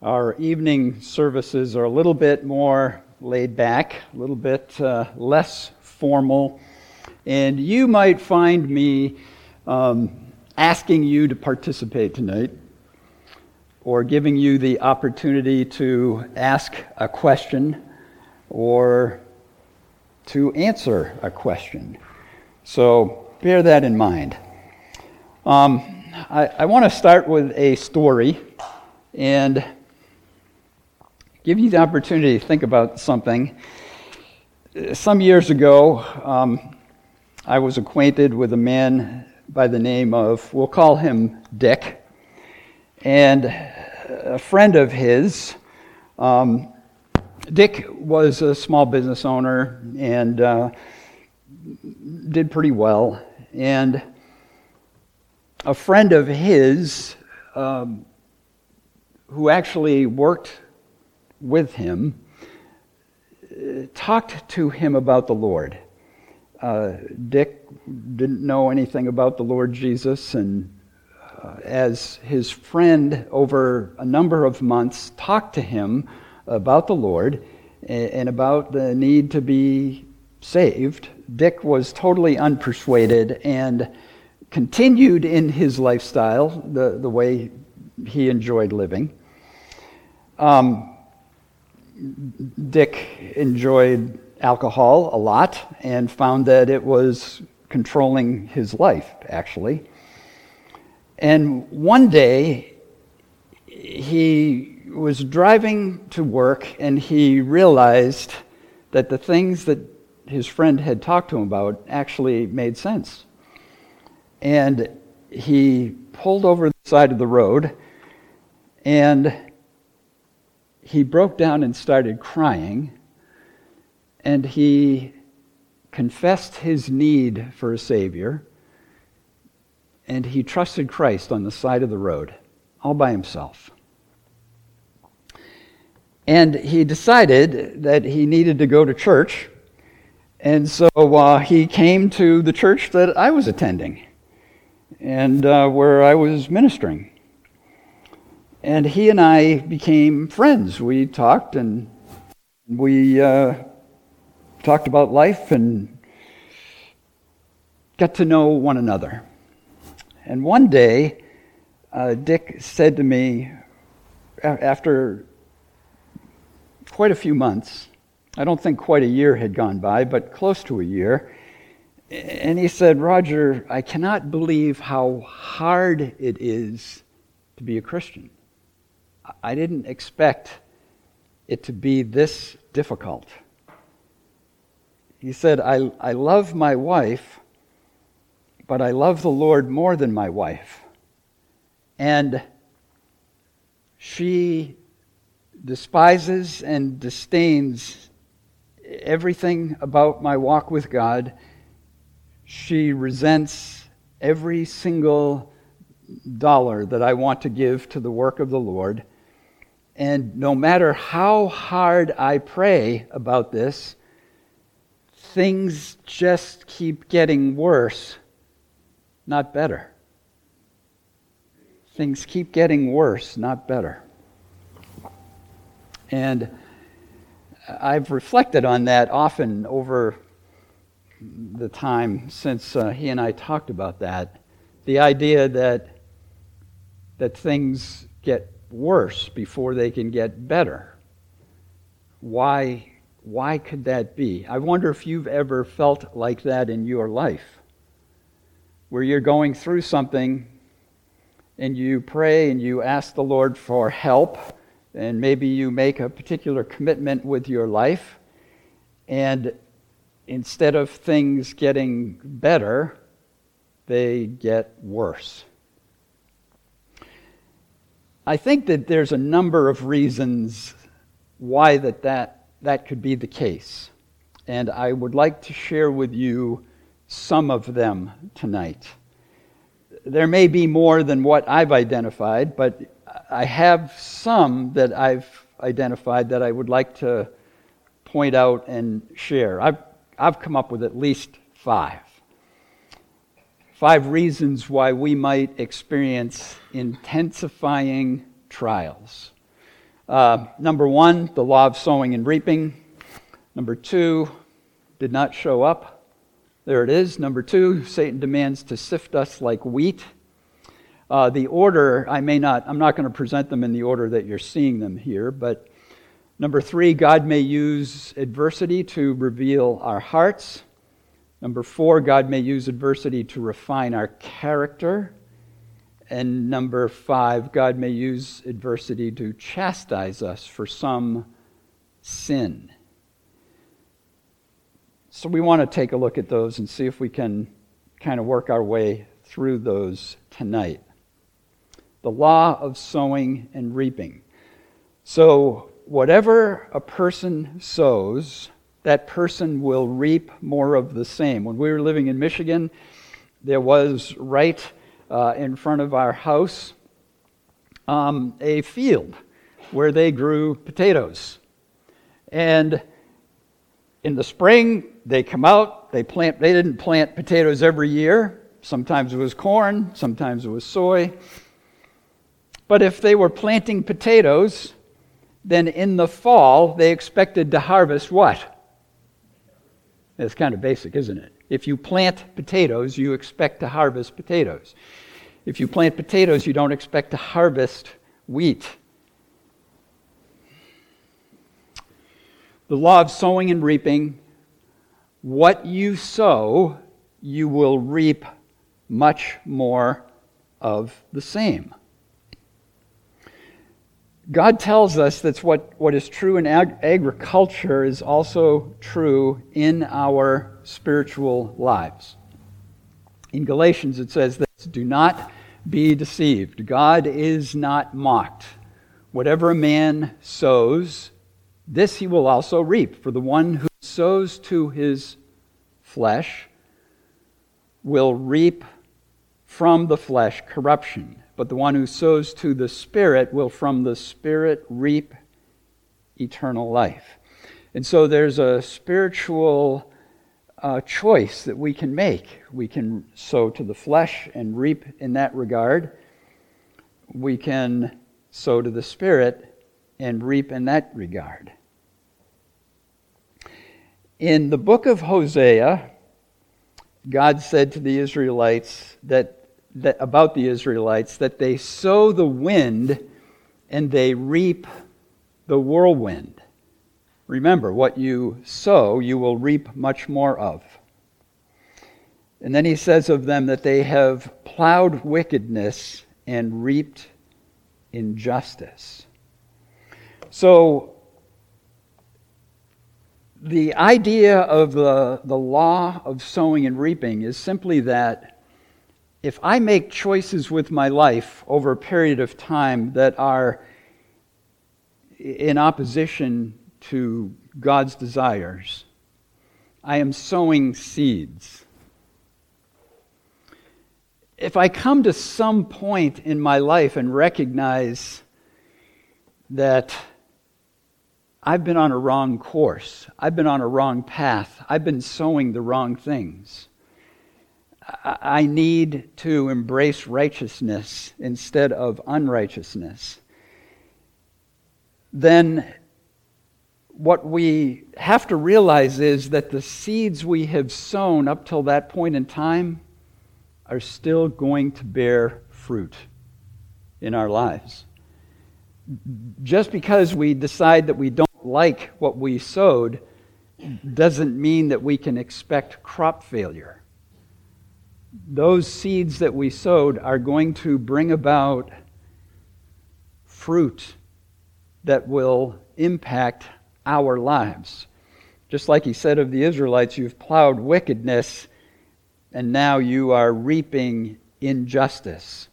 Our evening services are a little bit more laid back, a little bit less formal, and you might find me asking you to participate tonight or giving you the opportunity to ask a question or to answer a question. So bear that in mind. I want to start with a story and give you the opportunity to think about something. Some years ago, I was acquainted with a man by the name of, we'll call him Dick, and a friend of his. Dick was a small business owner and did pretty well, and a friend of his who actually worked with him talked to him about the Lord. Dick didn't know anything about the Lord Jesus, and as his friend over a number of months talked to him about the Lord and about the need to be saved, Dick was totally unpersuaded and continued in his lifestyle the way he enjoyed living. Dick enjoyed alcohol a lot and found that it was controlling his life, actually. And one day, he was driving to work and he realized that the things that his friend had talked to him about actually made sense. And he pulled over the side of the road and he broke down and started crying, and he confessed his need for a Savior, and he trusted Christ on the side of the road, all by himself. And he decided that he needed to go to church, and so he came to the church that I was attending, and where I was ministering. And he and I became friends. We talked, and we talked about life and got to know one another. And one day, Dick said to me, after quite a few months, I don't think quite a year had gone by, but close to a year, and he said, "Roger, I cannot believe how hard it is to be a Christian. I didn't expect it to be this difficult." He said, I love my wife, but I love the Lord more than my wife. And she despises and disdains everything about my walk with God. She resents every single dollar that I want to give to the work of the Lord. And no matter how hard I pray about this, things just keep getting worse, not better. Things keep getting worse, not better. And I've reflected on that often over the time since he and I talked about that. The idea that things get worse before they can get better. Why could that be? I wonder if you've ever felt like that in your life, where you're going through something and you pray and you ask the Lord for help, and maybe you make a particular commitment with your life, and instead of things getting better, they get worse. I think that there's a number of reasons why that could be the case. And I would like to share with you some of them tonight. There may be more than what I've identified, but I have some that I've identified that I would like to point out and share. I've come up with at least 5. 5 reasons why we might experience intensifying trials. Number 1, the law of sowing and reaping. Number 2, did not show up. There it is. Number 2, Satan demands to sift us like wheat. The order, I'm not going to present them in the order that you're seeing them here, but number 3, God may use adversity to reveal our hearts. Number 4, God may use adversity to refine our character. And number 5, God may use adversity to chastise us for some sin. So we want to take a look at those and see if we can kind of work our way through those tonight. The law of sowing and reaping. So whatever a person sows, that person will reap more of the same. When we were living in Michigan, there was right in front of our house a field where they grew potatoes. And in the spring, they come out, they didn't plant potatoes every year. Sometimes it was corn, sometimes it was soy. But if they were planting potatoes, then in the fall, they expected to harvest what? It's kind of basic, isn't it? If you plant potatoes, you expect to harvest potatoes. If you plant potatoes, you don't expect to harvest wheat. The law of sowing and reaping, what you sow, you will reap much more of the same. God tells us that what is true in agriculture is also true in our spiritual lives. In Galatians it says this, do not be deceived. God is not mocked. Whatever a man sows, this he will also reap. For the one who sows to his flesh will reap from the flesh corruption. But the one who sows to the Spirit will from the Spirit reap eternal life. And so there's a spiritual choice that we can make. We can sow to the flesh and reap in that regard. We can sow to the Spirit and reap in that regard. In the book of Hosea, God said to the Israelites that about the Israelites that they sow the wind and they reap the whirlwind. Remember, what you sow, you will reap much more of. And then he says of them that they have plowed wickedness and reaped injustice. So, the idea of the law of sowing and reaping is simply that if I make choices with my life over a period of time that are in opposition to God's desires, I am sowing seeds. If I come to some point in my life and recognize that I've been on a wrong course, I've been on a wrong path, I've been sowing the wrong things, I need to embrace righteousness instead of unrighteousness, then what we have to realize is that the seeds we have sown up till that point in time are still going to bear fruit in our lives. Just because we decide that we don't like what we sowed doesn't mean that we can expect crop failure. Those seeds that we sowed are going to bring about fruit that will impact our lives. Just like he said of the Israelites, you've plowed wickedness and now you are reaping injustice.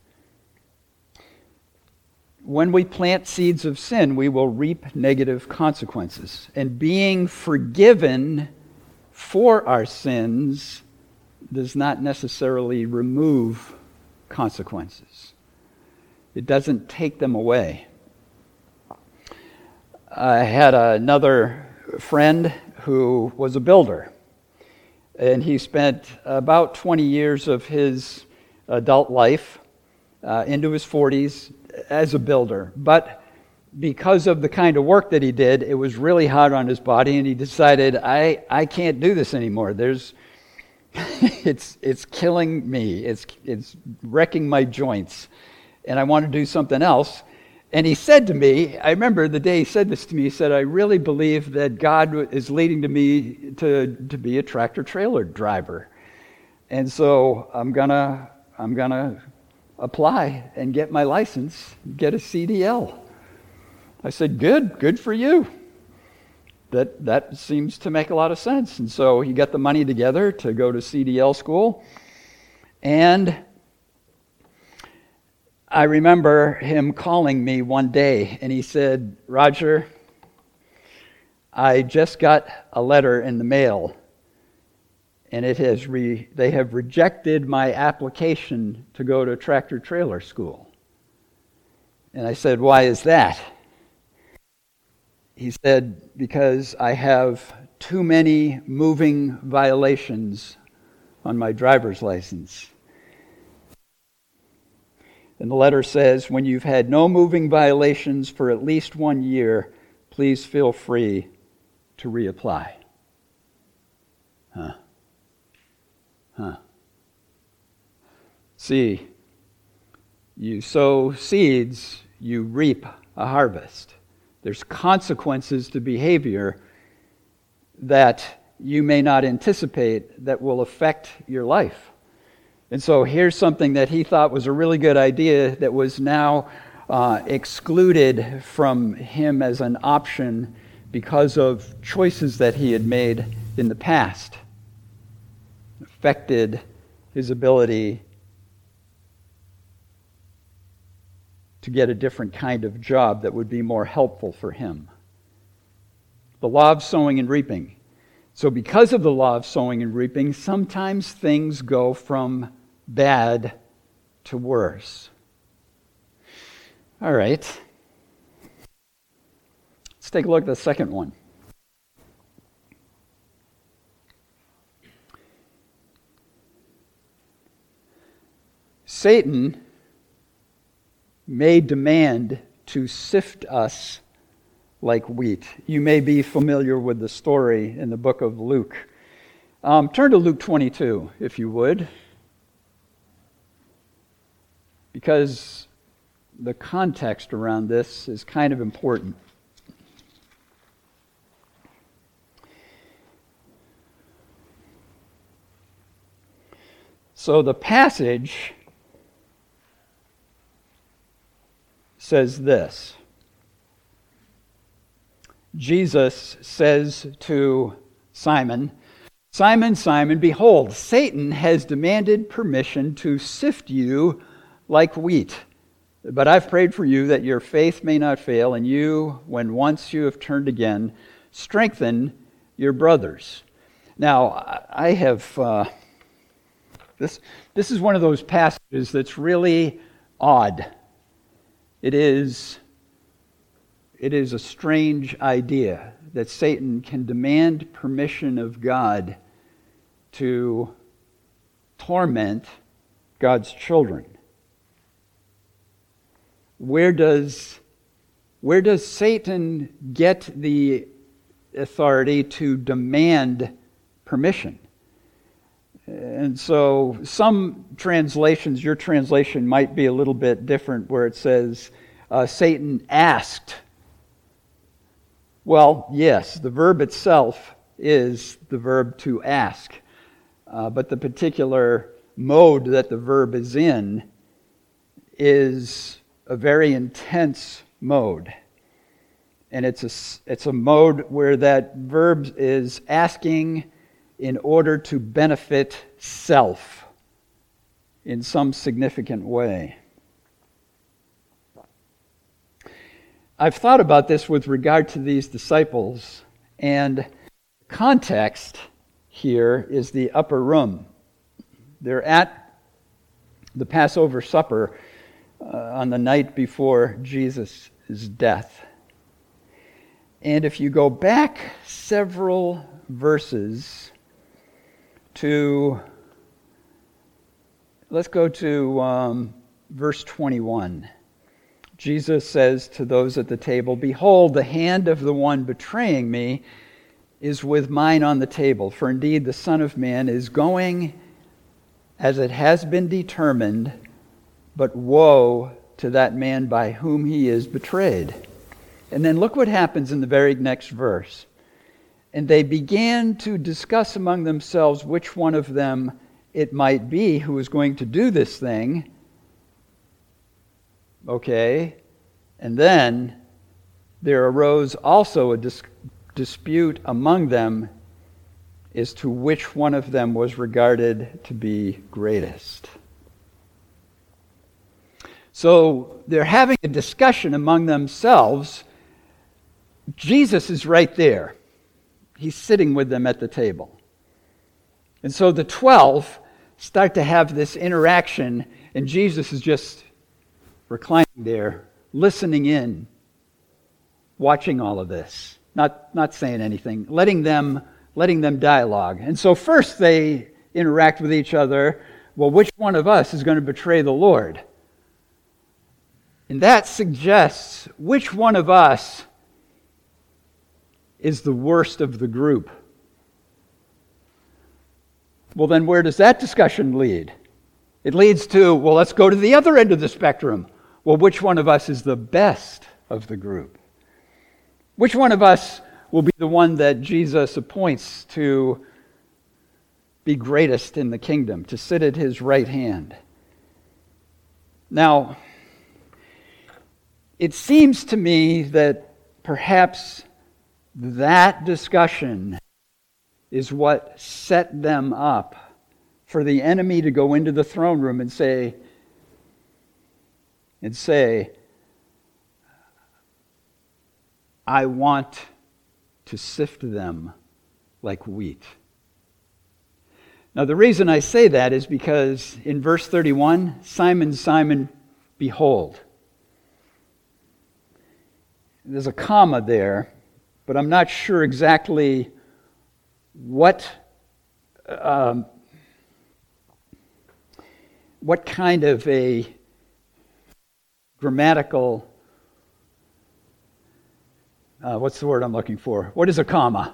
When we plant seeds of sin, we will reap negative consequences. And being forgiven for our sins does not necessarily remove consequences. It doesn't take them away. I had another friend who was a builder, and he spent about 20 years of his adult life into his 40s as a builder. But because of the kind of work that he did, it was really hard on his body, and he decided, I can't do this anymore. It's killing me. It's wrecking my joints, and I want to do something else. And he said to me, I remember the day he said this to me, he said, I really believe that God is leading to me to be a tractor-trailer driver. And so I'm gonna apply and get my license, get a CDL. I said, good for you. That seems to make a lot of sense. And so he got the money together to go to CDL school. And I remember him calling me one day, and he said, Roger, I just got a letter in the mail, and they have rejected my application to go to tractor-trailer school. And I said, why is that? He said, because I have too many moving violations on my driver's license. And the letter says, when you've had no moving violations for at least 1 year, please feel free to reapply. See, you sow seeds, you reap a harvest. There's consequences to behavior that you may not anticipate that will affect your life. And so here's something that he thought was a really good idea that was now excluded from him as an option because of choices that he had made in the past. Affected his ability to get a different kind of job that would be more helpful for him. The law of sowing and reaping. So because of the law of sowing and reaping, sometimes things go from bad to worse. All right. Let's take a look at the second one. Satan may demand to sift us like wheat. You may be familiar with the story in the book of Luke. Turn to Luke 22, if you would, because the context around this is kind of important. So the passage says this. Jesus says to Simon, Simon, Simon, behold, Satan has demanded permission to sift you like wheat. But I've prayed for you that your faith may not fail, and you, when once you have turned again, strengthen your brothers. Now, I have... This is one of those passages that's really odd. It is a strange idea that Satan can demand permission of God to torment God's children. Where does Satan get the authority to demand permission? And so some translations, your translation might be a little bit different, where it says, Satan asked. Well, yes, the verb itself is the verb to ask. But the particular mode that the verb is in is a very intense mode. And it's a mode where that verb is asking in order to benefit self in some significant way. I've thought about this with regard to these disciples, and the context here is the upper room. They're at the Passover supper on the night before Jesus' death. And if you go back several verses let's go to verse 21. Jesus says to those at the table, "Behold, the hand of the one betraying me is with mine on the table. For indeed the Son of Man is going as it has been determined, but woe to that man by whom he is betrayed." And then look what happens in the very next verse. "And they began to discuss among themselves which one of them it might be who was going to do this thing." Okay. And then there arose also a dispute among them as to which one of them was regarded to be greatest. So they're having a discussion among themselves. Jesus is right there. He's sitting with them at the table. And so the 12 start to have this interaction, and Jesus is just reclining there, listening in, watching all of this, not saying anything, letting them dialogue. And so first they interact with each other. Well, which one of us is going to betray the Lord? And that suggests which one of us is the worst of the group. Well, then where does that discussion lead? It leads to, well, let's go to the other end of the spectrum. Well, which one of us is the best of the group? Which one of us will be the one that Jesus appoints to be greatest in the kingdom, to sit at his right hand? Now, it seems to me that perhaps that discussion is what set them up for the enemy to go into the throne room and say, "I want to sift them like wheat." Now, the reason I say that is because in verse 31, "Simon, Simon, behold." There's a comma there, but I'm not sure exactly what kind of a grammatical, what's the word I'm looking for? What is a comma?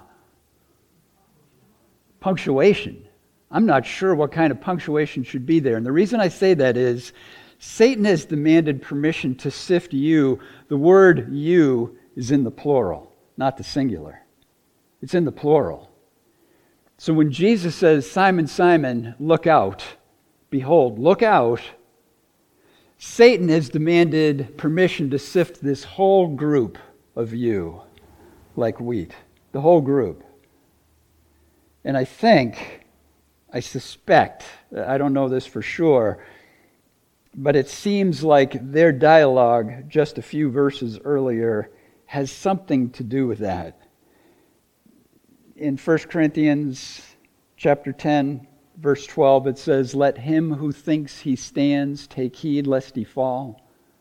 Punctuation. I'm not sure what kind of punctuation should be there. And the reason I say that is Satan has demanded permission to sift you. The word "you" is in the plural, not the singular. It's in the plural. So when Jesus says, "Simon, Simon, look out," behold, look out, Satan has demanded permission to sift this whole group of you like wheat. The whole group. And I suspect, I don't know this for sure, but it seems like their dialogue just a few verses earlier has something to do with that. In 1 Corinthians chapter 10, verse 12, it says, "Let him who thinks he stands take heed lest he fall."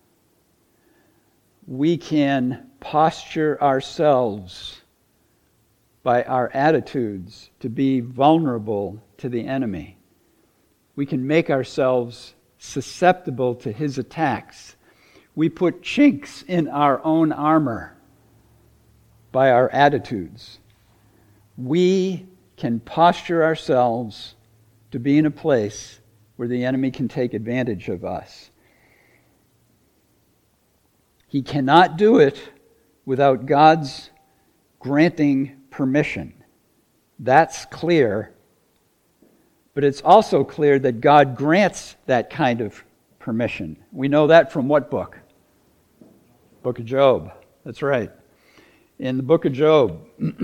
We can posture ourselves by our attitudes to be vulnerable to the enemy. We can make ourselves susceptible to his attacks. We put chinks in our own armor by our attitudes. We can posture ourselves to be in a place where the enemy can take advantage of us. He cannot do it without God's granting permission. That's clear. But it's also clear that God grants that kind of permission. We know that from what book? Book of Job. That's right. In the book of Job,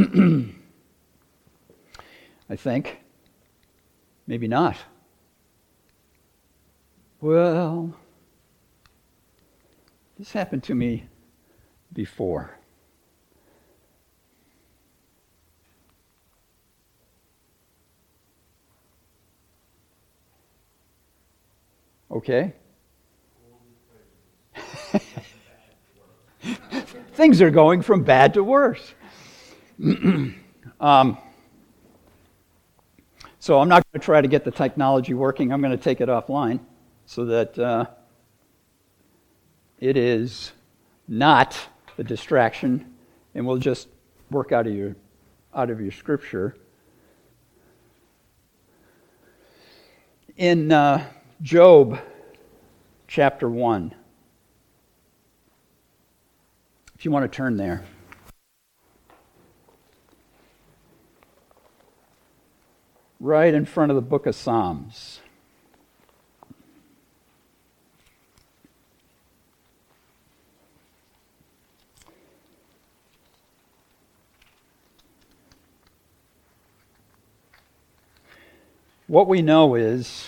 I think. Maybe not. Well, this happened to me before. Okay? Things are going from bad to worse. So I'm not going to try to get the technology working. I'm going to take it offline so that it is not a distraction, and we'll just work out of your scripture. In Job chapter 1, if you want to turn there. Right in front of the book of Psalms. What we know is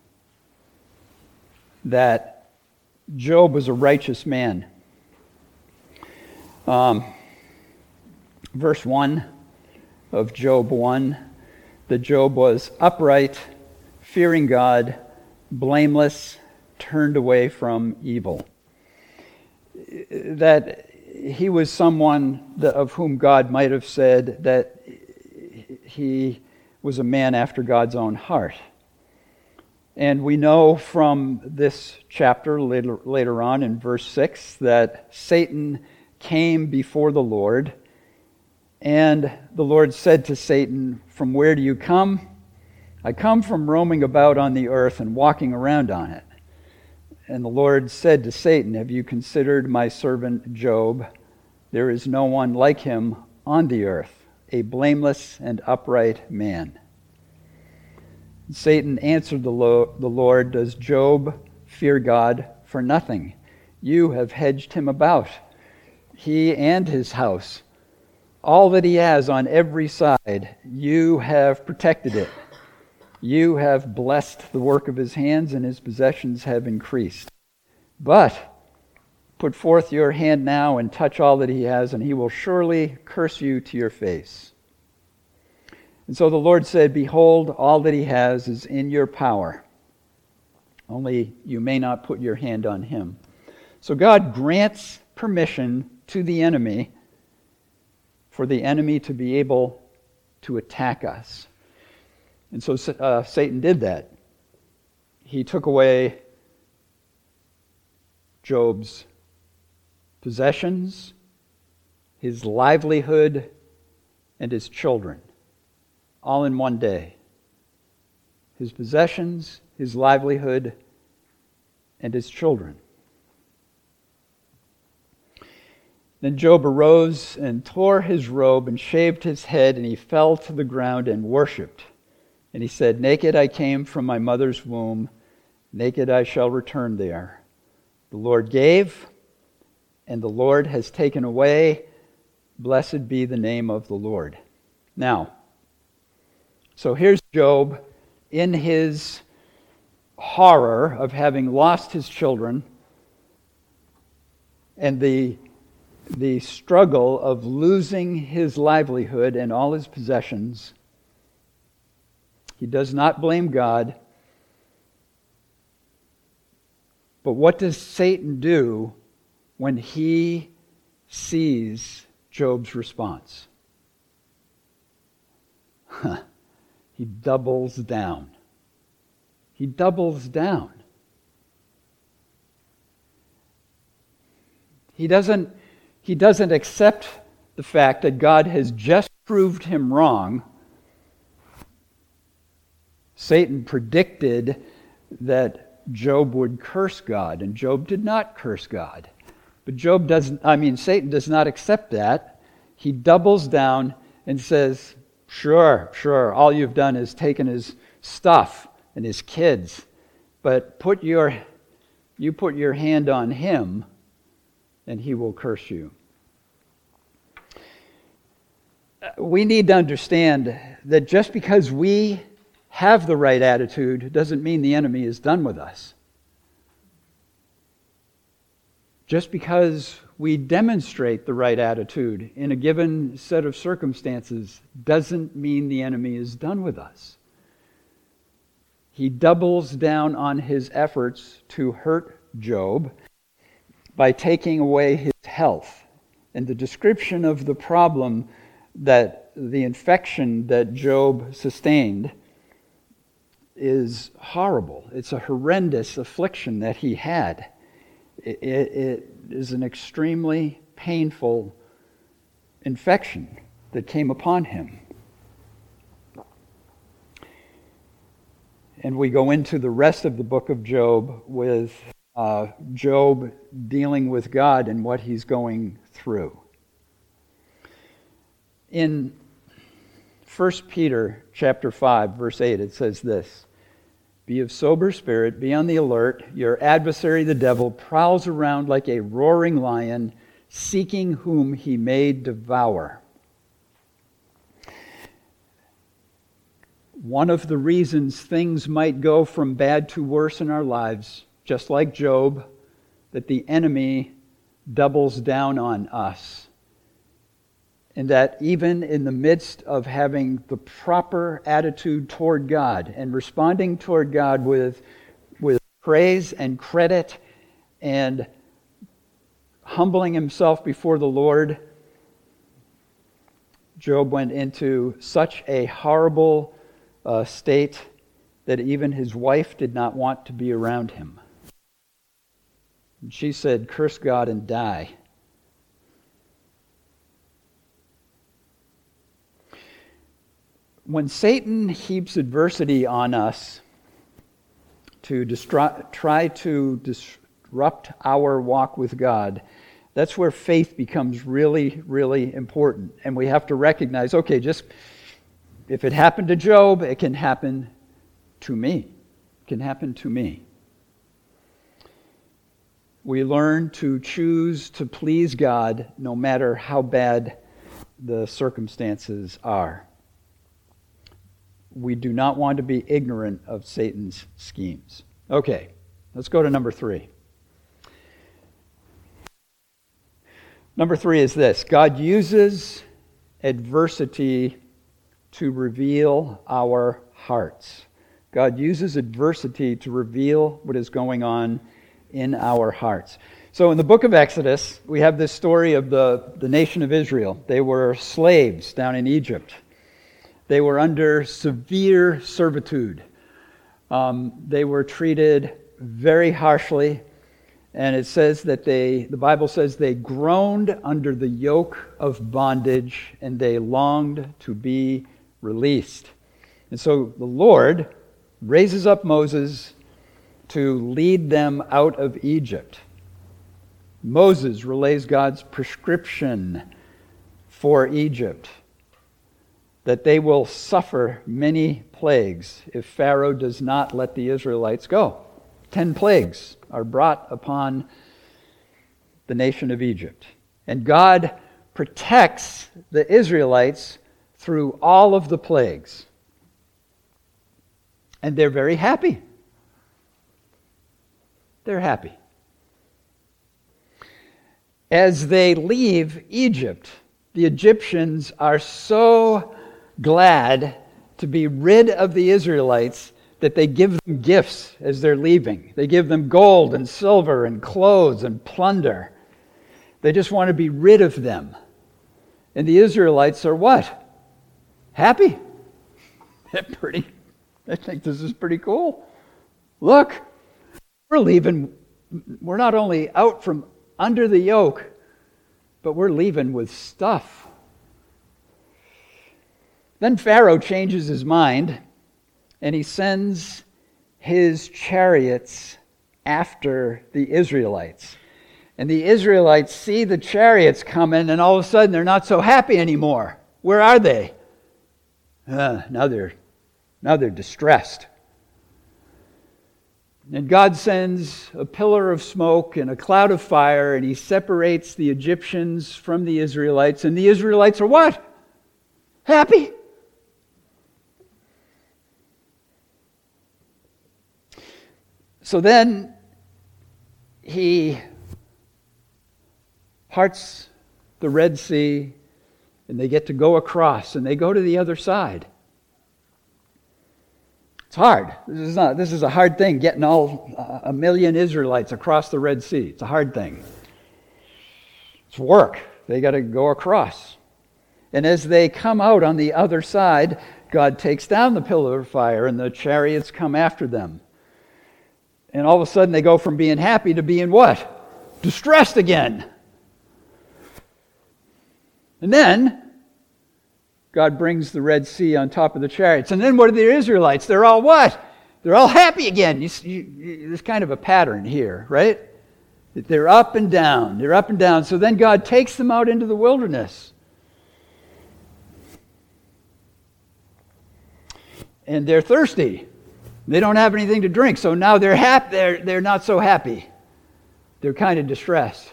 that Job was a righteous man. Verse 1 of Job 1, that Job was upright, fearing God, blameless, turned away from evil. That he was someone of whom God might have said that he was a man after God's own heart. And we know from this chapter later on in verse 6 that Satan came before the Lord, and the Lord said to Satan, "From where do you come?" "I come from roaming about on the earth and walking around on it." And the Lord said to Satan, "Have you considered my servant Job? There is no one like him on the earth, a blameless and upright man." Satan answered the Lord, "Does Job fear God for nothing? You have hedged him about, he and his house. All that he has on every side, you have protected it. You have blessed the work of his hands, and his possessions have increased. But put forth your hand now and touch all that he has, and he will surely curse you to your face." And so the Lord said, "Behold, all that he has is in your power. Only you may not put your hand on him." So God grants permission to the enemy for the enemy to be able to attack us. And so Satan did that. He took away Job's possessions, his livelihood, and his children, all in one day. His possessions, his livelihood, and his children. Then Job arose and tore his robe and shaved his head, and he fell to the ground and worshipped. And he said, "Naked I came from my mother's womb, naked I shall return there. The Lord gave, and the Lord has taken away. Blessed be the name of the Lord." Now, so here's Job in his horror of having lost his children and the struggle of losing his livelihood and all his possessions. He does not blame God. But what does Satan do when he sees Job's response? He doubles down. He doubles down. He doesn't accept the fact that God has just proved him wrong. Satan predicted that Job would curse God, and Job did not curse God. But Satan does not accept that. He doubles down and says, Sure, all you've done is taken his stuff and his kids, but put your hand on him, and he will curse you. We need to understand that just because we have the right attitude doesn't mean the enemy is done with us. Just because we demonstrate the right attitude in a given set of circumstances doesn't mean the enemy is done with us. He doubles down on his efforts to hurt Job by taking away his health. And the description of the problem, that the infection that Job sustained, is horrible. It's a horrendous affliction that he had. It is an extremely painful infection that came upon him. And we go into the rest of the book of Job with Job dealing with God and what he's going through. In 1 Peter chapter 5, verse 8, it says this, "Be of sober spirit, be on the alert. Your adversary, the devil, prowls around like a roaring lion, seeking whom he may devour." One of the reasons things might go from bad to worse in our lives, just like Job, that the enemy doubles down on us. And that even in the midst of having the proper attitude toward God and responding toward God with praise and credit and humbling himself before the Lord, Job went into such a horrible state that even his wife did not want to be around him. And she said, "Curse God and die." When Satan heaps adversity on us to try to disrupt our walk with God, that's where faith becomes really, really important. And we have to recognize, okay, just if it happened to Job, it can happen to me. It can happen to me. We learn to choose to please God no matter how bad the circumstances are. We do not want to be ignorant of Satan's schemes. Okay, let's go to number 3. Number 3 is this: God uses adversity to reveal our hearts. God uses adversity to reveal what is going on in our hearts. So in the book of Exodus, we have this story of the nation of Israel. They were slaves down in Egypt. They were under severe servitude. They were treated very harshly, and it says that the Bible says they groaned under the yoke of bondage, and they longed to be released. And so the Lord raises up Moses to lead them out of Egypt. Moses relays God's prescription for Egypt, that they will suffer many plagues if Pharaoh does not let the Israelites go. 10 plagues are brought upon the nation of Egypt. And God protects the Israelites through all of the plagues. And they're very happy. They're happy. As they leave Egypt, the Egyptians are so glad to be rid of the Israelites that they give them gifts as they're leaving. They give them gold and silver and clothes and plunder. They just want to be rid of them. And the Israelites are what? Happy. I think this is pretty cool. Look, we're leaving. We're not only out from under the yoke, but we're leaving with stuff. Then Pharaoh changes his mind, and he sends his chariots after the Israelites. And the Israelites see the chariots coming, and all of a sudden they're not so happy anymore. Where are they? Now they're distressed. And God sends a pillar of smoke and a cloud of fire, and he separates the Egyptians from the Israelites. And the Israelites are what? Happy. So then he parts the Red Sea, and they get to go across, and they go to the other side. It's hard. This is a hard thing, getting all 1 million Israelites across the Red Sea. It's a hard thing. It's work. They got to go across. And as they come out on the other side, God takes down the pillar of fire, and the chariots come after them. And all of a sudden they go from being happy to being what? distressed again. And then God brings the Red Sea on top of the chariots. And then what are the Israelites? They're all what? They're all happy again. There's kind of a pattern here, right? They're up and down. They're up and down. So then God takes them out into the wilderness. And they're thirsty. They don't have anything to drink. So now they're happy. They're not so happy. They're kind of distressed.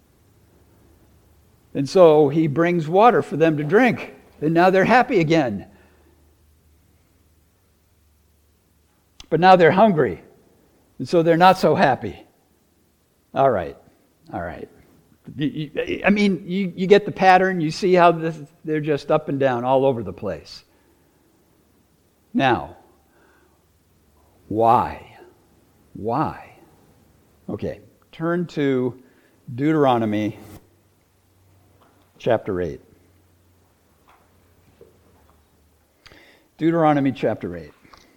And so he brings water for them to drink. And now they're happy again. But now they're hungry. And so they're not so happy. All right. I mean, you get the pattern. You see how they're just up and down all over the place. Now, why? Okay, turn to Deuteronomy chapter 8. Deuteronomy chapter 8.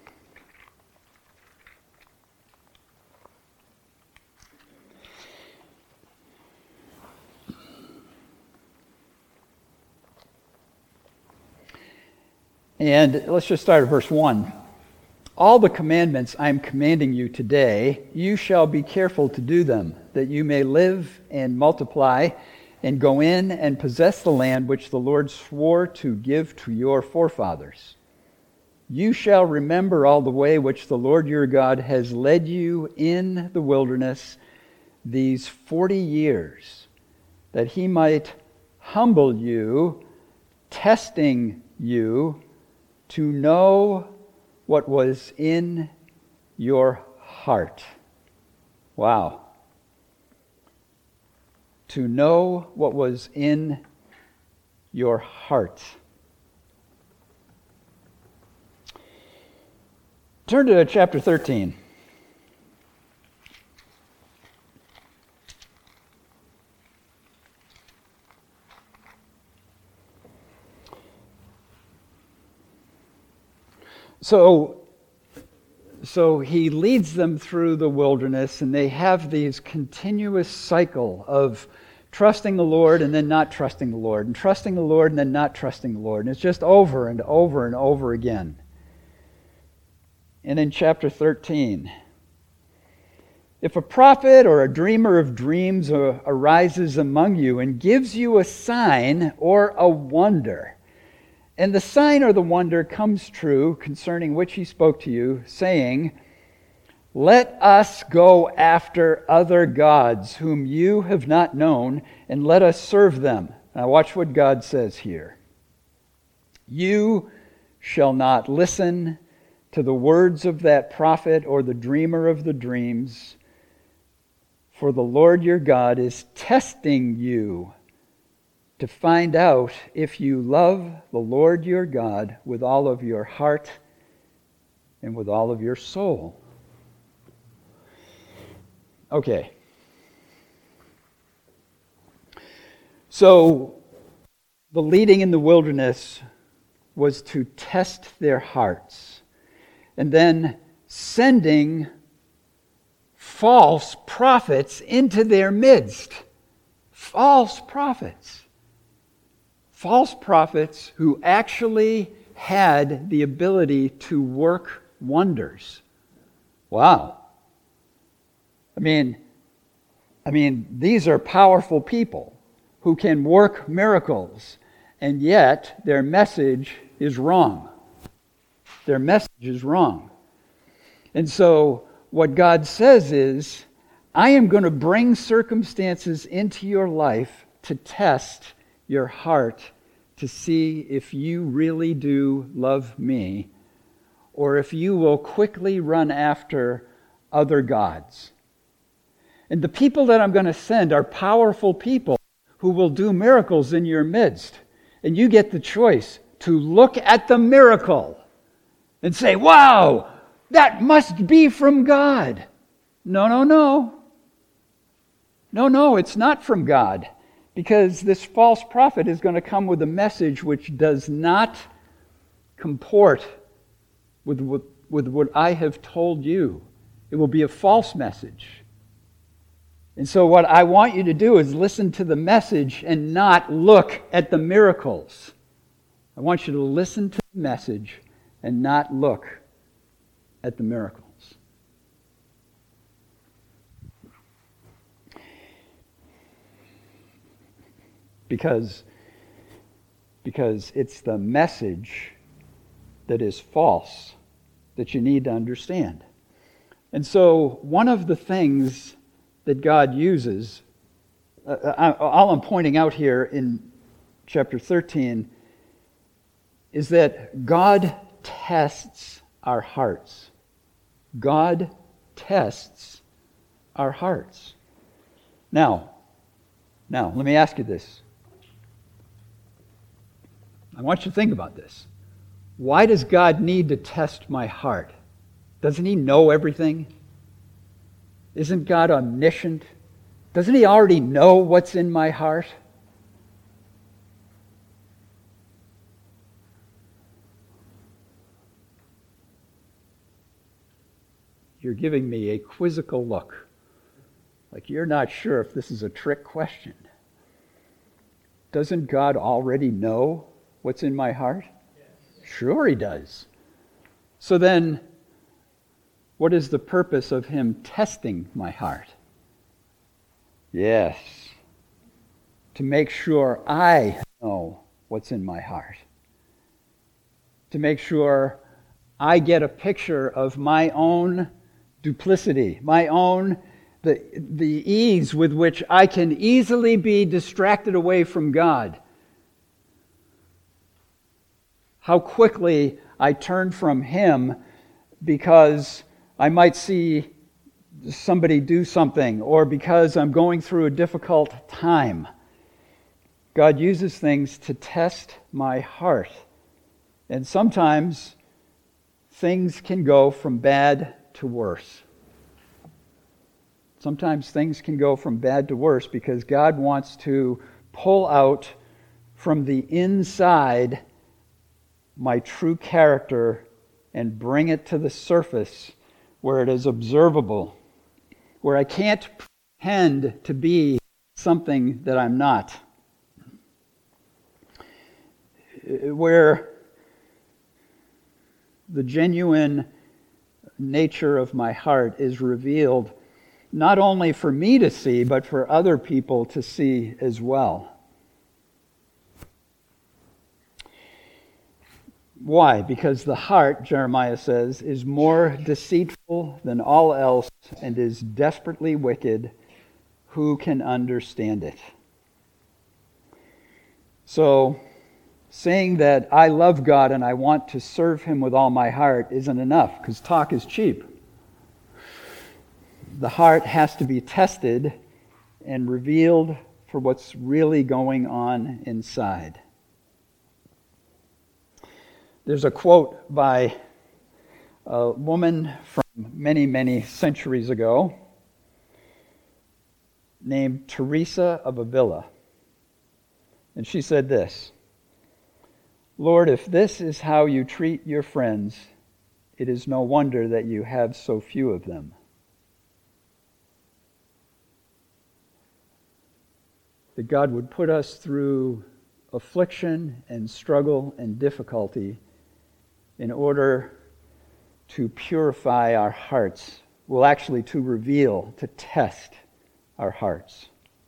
And let's just start at verse 1. All the commandments I am commanding you today, you shall be careful to do them, that you may live and multiply and go in and possess the land which the Lord swore to give to your forefathers. You shall remember all the way which the Lord your God has led you in the wilderness these 40 years, that he might humble you, testing you, to know what was in your heart. Wow. To know what was in your heart. Turn to chapter 13. So he leads them through the wilderness, and they have these continuous cycle of trusting the Lord and then not trusting the Lord, and trusting the Lord and then not trusting the Lord. And it's just over and over and over again. And in chapter 13, if a prophet or a dreamer of dreams arises among you and gives you a sign or a wonder, and the sign or the wonder comes true concerning which he spoke to you, saying, let us go after other gods whom you have not known, and let us serve them. Now watch what God says here. You shall not listen to the words of that prophet or the dreamer of the dreams, for the Lord your God is testing you to find out if you love the Lord your God with all of your heart and with all of your soul. Okay. So, the leading in the wilderness was to test their hearts, and then sending false prophets into their midst. False prophets. False prophets who actually had the ability to work wonders. Wow. I mean, these are powerful people who can work miracles, and yet their message is wrong. Their message is wrong. And so what God says is, I am going to bring circumstances into your life to test your heart to see if you really do love me, or if you will quickly run after other gods. And the people that I'm going to send are powerful people who will do miracles in your midst. And you get the choice to look at the miracle and say, wow, that must be from God. No, it's not from God. Because this false prophet is going to come with a message which does not comport with what I have told you. It will be a false message. And so what I want you to do is listen to the message and not look at the miracles. I want you to listen to the message and not look at the miracles. Because it's the message that is false that you need to understand. And so one of the things that God uses, all I'm pointing out here in chapter 13, is that God tests our hearts. God tests our hearts. Now, let me ask you this. I want you to think about this. Why does God need to test my heart? Doesn't He know everything? Isn't God omniscient? Doesn't He already know what's in my heart? You're giving me a quizzical look, like you're not sure if this is a trick question. Doesn't God already know what's in my heart? Yes. Sure He does. So then, what is the purpose of Him testing my heart? Yes, to make sure I know what's in my heart. To make sure I get a picture of my own duplicity, my own, the ease with which I can easily be distracted away from God. How quickly I turn from Him because I might see somebody do something, or because I'm going through a difficult time. God uses things to test my heart. And sometimes things can go from bad to worse. Sometimes things can go from bad to worse because God wants to pull out from the inside my true character and bring it to the surface where it is observable, where I can't pretend to be something that I'm not, where the genuine nature of my heart is revealed not only for me to see, but for other people to see as well. Why? Because the heart, Jeremiah says, is more deceitful than all else and is desperately wicked. Who can understand it? So, saying that I love God and I want to serve Him with all my heart isn't enough, because talk is cheap. The heart has to be tested and revealed for what's really going on inside. There's a quote by a woman from many, many centuries ago named Teresa of Avila. And she said this: "Lord, if this is how you treat your friends, it is no wonder that you have so few of them." That God would put us through affliction and struggle and difficulty in order to purify our hearts, well, actually to reveal, to test our hearts.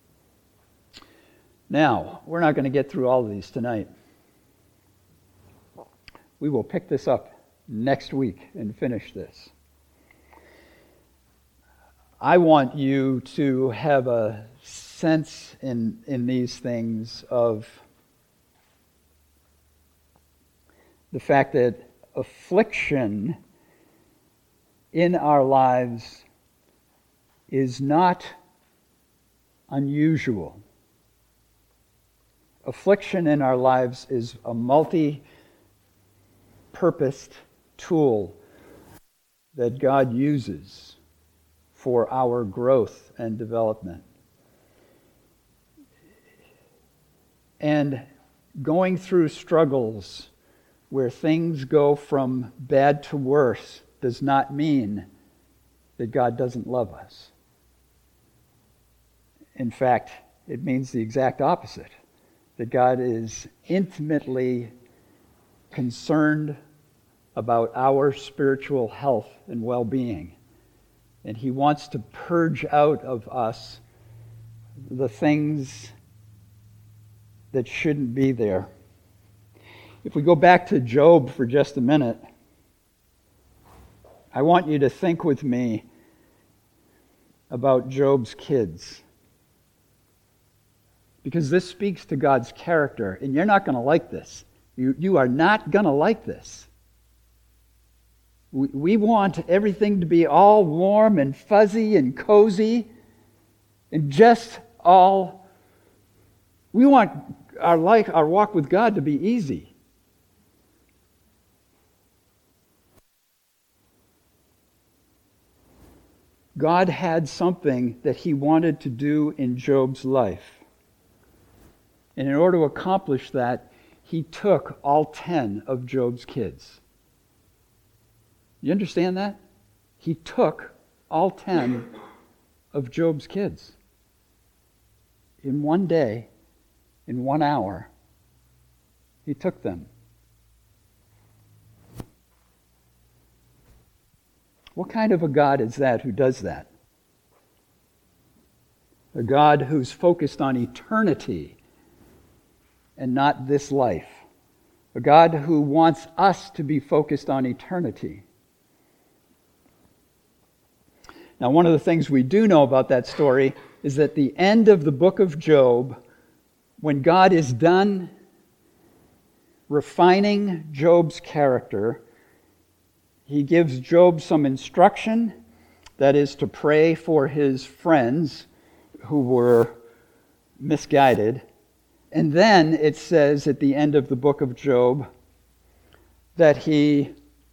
Now, we're not going to get through all of these tonight. We will pick this up next week and finish this. I want you to have a sense in these things of the fact that affliction in our lives is not unusual. Affliction in our lives is a multi-purposed tool that God uses for our growth and development. And going through struggles where things go from bad to worse does not mean that God doesn't love us. In fact, it means the exact opposite, that God is intimately concerned about our spiritual health and well-being. And he wants to purge out of us the things that shouldn't be there. If we go back to Job for just a minute, I want you to think with me about Job's kids. Because this speaks to God's character, and you're not going to like this. You are not going to like this. We want everything to be all warm and fuzzy and cozy and just all... We want our walk with God to be easy. God had something that he wanted to do in Job's life. And in order to accomplish that, he took all 10 of Job's kids. You understand that? He took all 10 of Job's kids. In one day, in 1 hour, he took them. What kind of a God is that who does that? A God who's focused on eternity and not this life. A God who wants us to be focused on eternity. Now, one of the things we do know about that story is that the end of the book of Job, when God is done refining Job's character, he gives Job some instruction, that is to pray for his friends who were misguided. And then it says at the end of the book of Job that he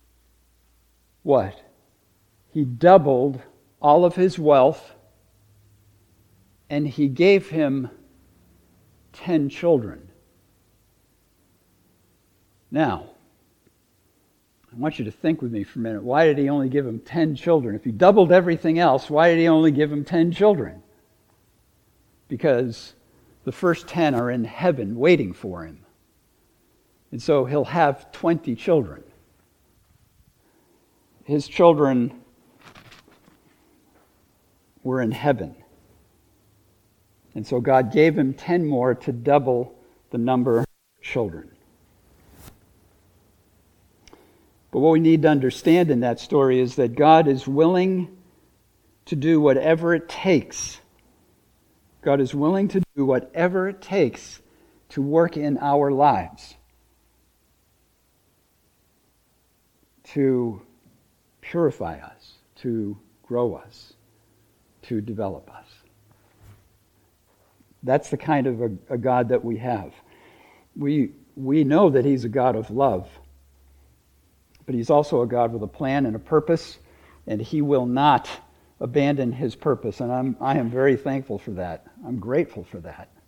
doubled all of his wealth, and he gave him 10 children. Now, I want you to think with me for a minute. Why did he only give him 10 children? If he doubled everything else, why did he only give him 10 children? Because the first 10 are in heaven waiting for him. And so he'll have 20 children. His children were in heaven. And so God gave him 10 more to double the number of children. But what we need to understand in that story is that God is willing to do whatever it takes. God is willing to do whatever it takes to work in our lives, to purify us, to grow us, to develop us. That's the kind of a God that we have. We know that he's a God of love, but he's also a God with a plan and a purpose, and he will not abandon his purpose, and I am very thankful for that. I'm grateful for that.